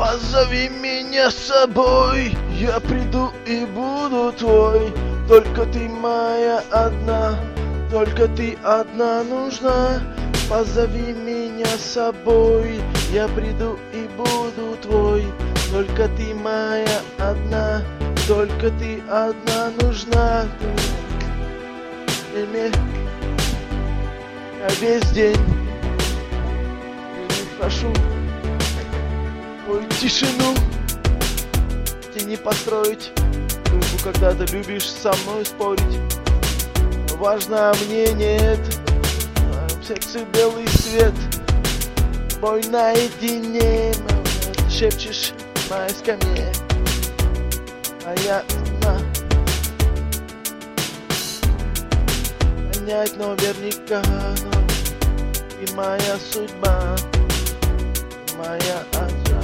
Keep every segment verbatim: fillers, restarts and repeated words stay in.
Позови меня с собой, я приду и буду твой. Только ты моя одна, только ты одна нужна. Позови меня с собой, я приду и буду твой. Только ты моя одна, только ты одна нужна. Ты я весь день прошу твою тишину. Тебе не построить дружбу, когда ты любишь со мной спорить. Но важно, а мне нет. В моем сердце белый свет. Бой наедине, шепчешь в моей скамье, а я одна. Понять наверняка, но и моя судьба, моя одна,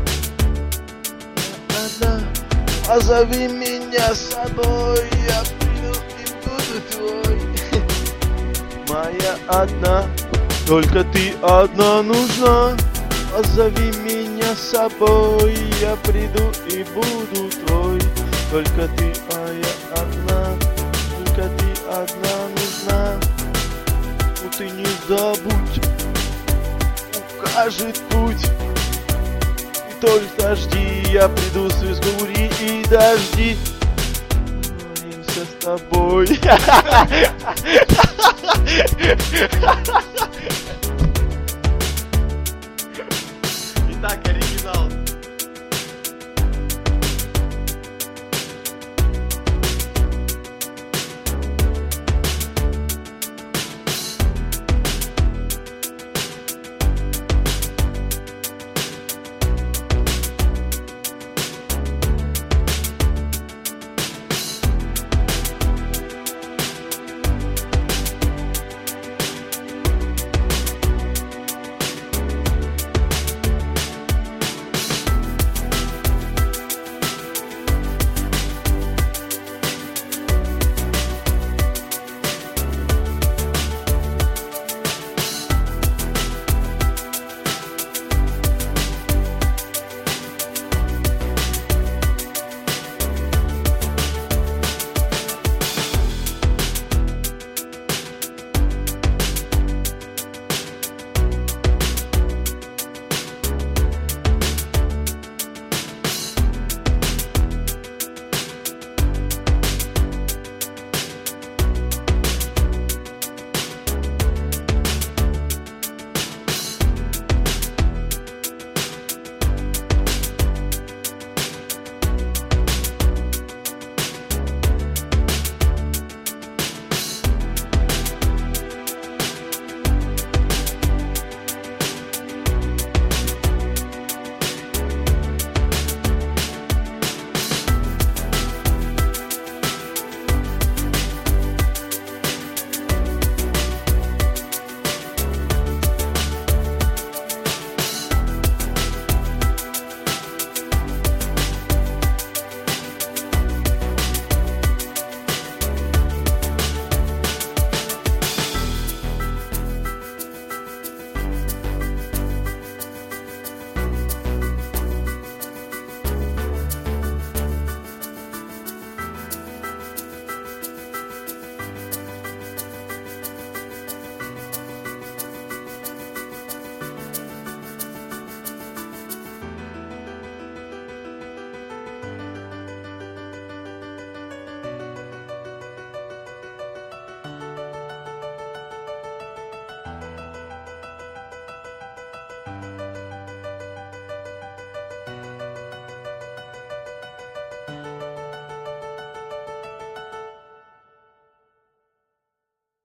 моя одна. Позови меня с собой, я приду и буду твой. Моя одна, только ты одна нужна. Позови меня с собой, я приду и буду твой. Только ты моя одна, только ты одна нужна. Ну ты не забудь, укажет путь. И только жди, я приду с визгури и дожди. Молимся с тобой. Итак,